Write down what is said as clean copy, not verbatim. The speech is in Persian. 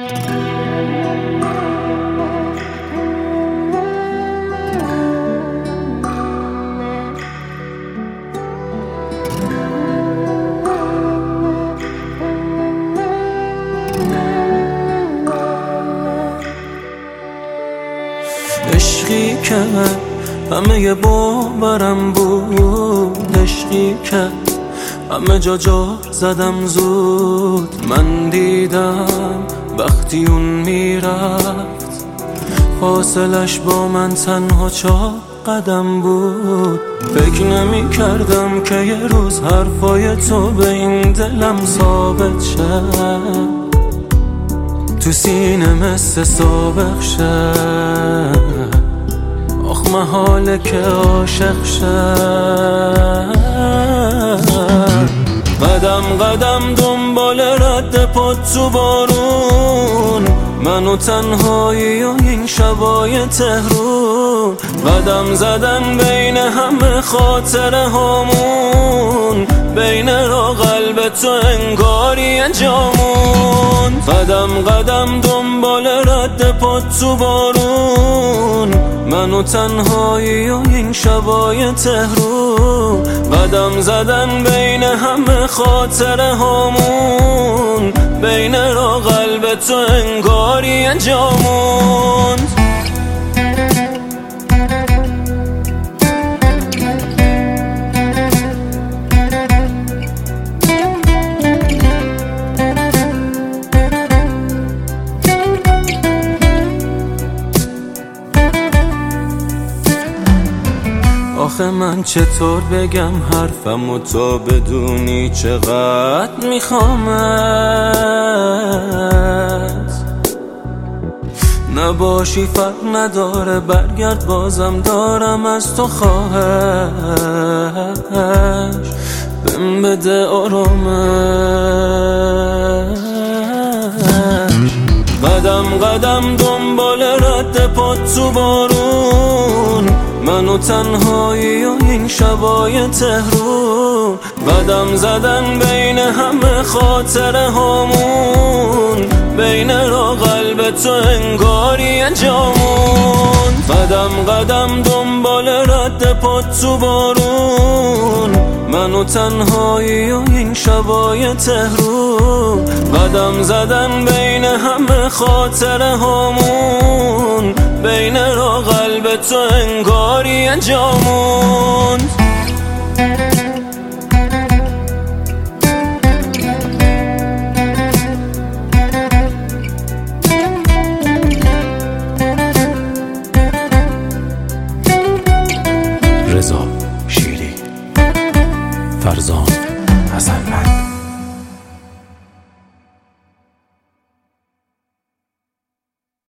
عشقی که همه باورم بود، عشقی که همه جا زدم زود. من دیدم وقتی اون میرفت فاصلش با من تنها 4 قدم بود. فکر نمی کردم که یه روز حرفای تو به این دلم ثابت شه، تو سینه مثل سابق شه. آخ محاله که عاشق شه. قدم قدم دنبال رد پات تو بارون، من و تنهایی و این شبای تهرون. قدم زدن بین همه خاطره هامون، بین را قلب تو انگاری جامون. قدم قدم دنبال رد پات تو بارون، من و تنهایی و این شبای تهرون. قدم زدن بین همه خاطره هامون، بین را قلب تو انگاری جامون. آخه من چطور بگم حرفمو تا بدونی چقدر میخوامت؟ نباشی فرق نداره، برگرد بازم دارم از تو خواهش. بهم بده آرامش. قدم قدم دنبال رد پات تو بارون، من و تنهایی و این شبای تهرون. قدم زدن بین همه خاطره هامون، بین را قلب تو انگاری جامون. قدم قدم دنبال رد پات تو بارون، من و تنهایی و این شبای تهرون. قدم زدن بین همه خاطره هامون، بین را قلب تو انگاری جامون. رضا شیری، فرزان حسن.